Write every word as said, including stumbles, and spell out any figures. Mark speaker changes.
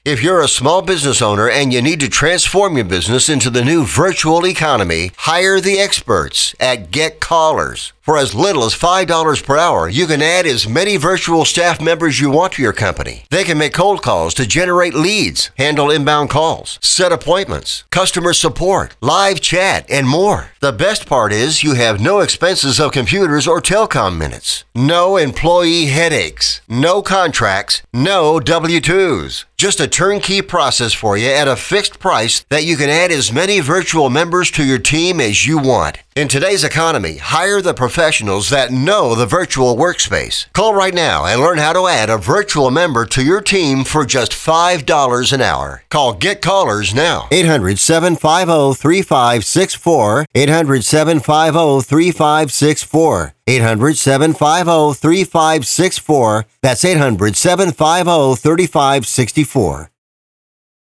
Speaker 1: If you're a small business owner and you need to transform your business into the new virtual economy, hire the experts at GetCallers. For as little as five dollars per hour, you can add as many virtual staff members you want to your company. They can make cold calls to generate leads, handle inbound calls, set appointments, customer support, live chat, and more. The best part is you have no expenses of computers or telecom minutes, no employee headaches, no contracts, no W two's. Just a turnkey process for you at a fixed price that you can add as many virtual members to your team as you want. In today's economy, hire the professionals that know the virtual workspace. Call right now and learn how to add a virtual member to your team for just five dollars an hour. Call GetCallers now. eight hundred, seven five zero, three five six four. eight hundred, seven five zero, three five six four. eight hundred, seven five zero, three five six four. That's eight hundred, seven five zero, three five six four.